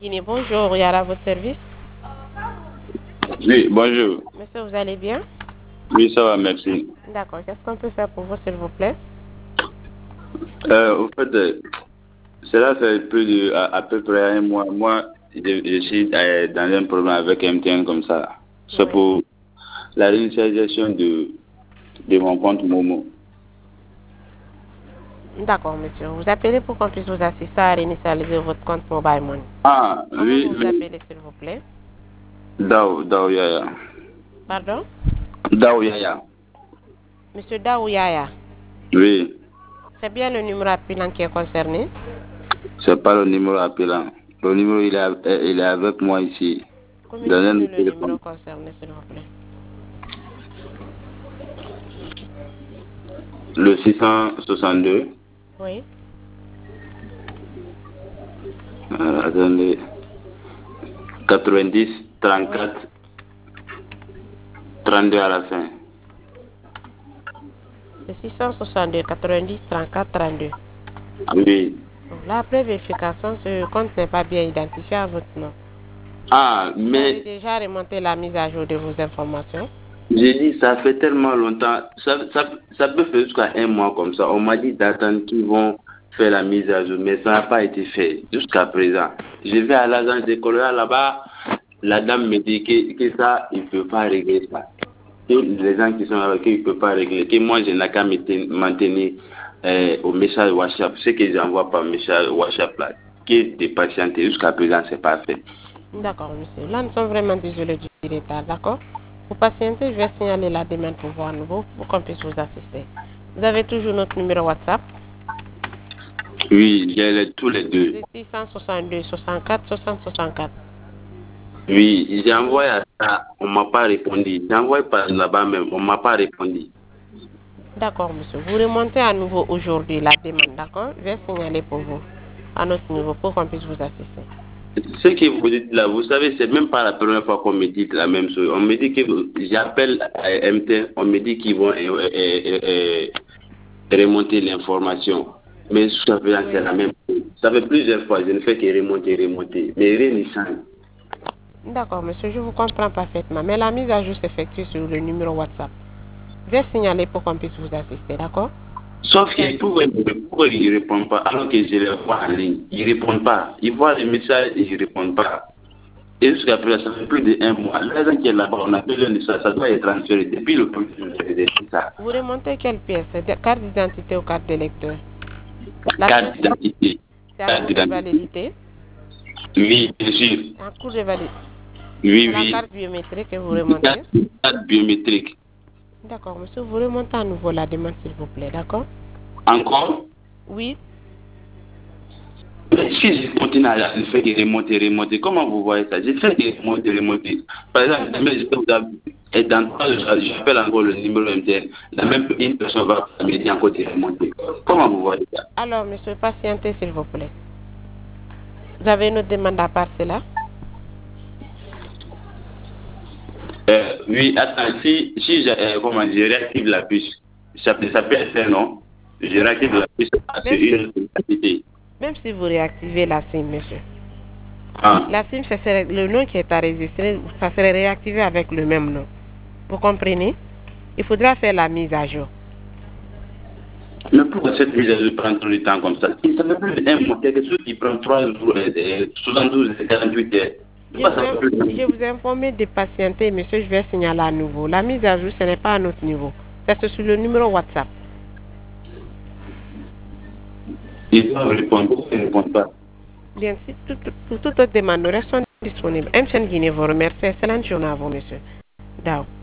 Guinée, bonjour, Yara, à votre service. Oui, bonjour. Monsieur, vous allez bien? Oui, ça va, merci. D'accord, qu'est-ce qu'on peut faire pour vous, s'il vous plaît? Au fait, cela fait à peu près un mois. Moi, je suis dans un problème avec MTN comme ça. C'est Oui. pour la réinitialisation de mon compte Momo. D'accord, monsieur. Vous appelez pour qu'on puisse vous assister à réinitialiser votre compte Mobile Money. Ah, Comment oui, vous vous oui. appelez, s'il vous plaît? Dao Yaya. Pardon? Dao Yaya. Monsieur Daouyaya. Oui, C'est bien le numéro appelant qui est concerné? c'est pas le numéro appelant. Le numéro, il est avec moi ici. Dans un Communiquez-nous le téléphone. numéro concerné, s'il vous plaît. Le 662. Oui. Attendez. 90 Oui. 34 32 à la fin. C'est 662 90 34 32. Oui. Donc, là, après vérification, ce compte n'est pas bien identifié à votre nom. Ah, Vous avez mais déjà remonté la mise à jour de vos informations? j'ai dit, ça fait tellement longtemps. Ça peut faire jusqu'à un mois comme ça. On m'a dit d'attendre qu'ils vont faire la mise à jour, mais ça n'a pas été fait jusqu'à présent. Je vais à l'agence d'école là-bas. La dame me dit que ça, il ne peut pas régler ça. Que les gens qui sont là, qu'ils ne peuvent pas régler. Que moi, je n'ai qu'à maintenir au message WhatsApp. Ce que j'envoie par message WhatsApp là, que de patienter jusqu'à présent, ce n'est pas fait. D'accord, monsieur. Là, nous sommes vraiment désolés du retard, d'accord? Pour patienter, je vais signaler la demande pour voir à nouveau pour qu'on puisse vous assister. Vous avez toujours notre numéro WhatsApp? Oui, j'ai tous les deux. C'est 662 64 60 64. Oui, j'ai envoyé à ça, on ne m'a pas répondu. J'ai envoyé par là-bas même, on ne m'a pas répondu. D'accord, monsieur. Vous remontez à nouveau aujourd'hui la demande, d'accord? Je vais signaler pour vous à notre niveau pour qu'on puisse vous assister. Ce que vous dites là, vous savez, c'est même pas la première fois qu'on me dit la même chose. On me dit que j'appelle à MT, on me dit qu'ils vont remonter l'information. Mais jusqu'à présent, Oui. c'est la même chose. Ça fait plusieurs fois, je ne fais que remonter. Mais rien ne change. D'accord, monsieur, je vous comprends parfaitement. Mais la mise à jour s'effectue sur le numéro WhatsApp. Je vais signaler pour qu'on puisse vous assister, d'accord? Sauf que pourquoi ils ne répondent pas alors que je les vois en ligne? Ils ne répondent pas. Ils voient les messages et ils ne répondent pas. Et jusqu'à présent, ça fait plus d'un mois. L'argent qui est là-bas, on a besoin de ça. Ça doit être transféré depuis le premier jour de ça. Vous remontez quelle pièce? Carte d'identité ou carte d'électeur? La Carte pièce, d'identité. c'est en Carte cours de d'identité. validité? Oui, bien sûr. C'est en cours de validité. Oui, C'est la oui. carte biométrique que vous remontez? Carte biométrique. D'accord, monsieur, vous remontez à nouveau la demande, s'il vous plaît, d'accord? Encore? Oui. Mais si je continue à faire des remonter, comment vous voyez ça? Je fais des remonter. Par exemple, demain, je peux vous appeler, et dans 3 jours, j'appelle encore le numéro MTN. La même une personne va me dire encore de remonter. Comment vous voyez ça? Alors, monsieur, patientez, s'il vous plaît. Vous avez une autre demande à part cela? Oui, attends, si comment, je réactive la puce, ça peut être fait, non? Je réactive la puce, c'est Même si, une responsabilité. même si vous réactivez la SIM, monsieur. Ah. La SIM, le nom qui est enregistré, ça serait réactivé avec le même nom. Vous comprenez? Il faudra faire la mise à jour. Mais pourquoi cette mise à jour prend tout le temps comme ça? Ça fait plus d'un mois, quelque chose qui prend 3 jours, 72 et 48 heures. Pourquoi ça fait plus d'un mois? Je vous ai informé de patienter, monsieur, je vais signaler à nouveau. La mise à jour, ce n'est pas à notre niveau. C'est sur le numéro WhatsApp. Ils doivent répondre, pourquoi ils ne répondent pas? Bien, si pour toute autre demande, nous restons disponibles. MTN Guinée vous remercie. Excellente journée à vous, monsieur. Dao.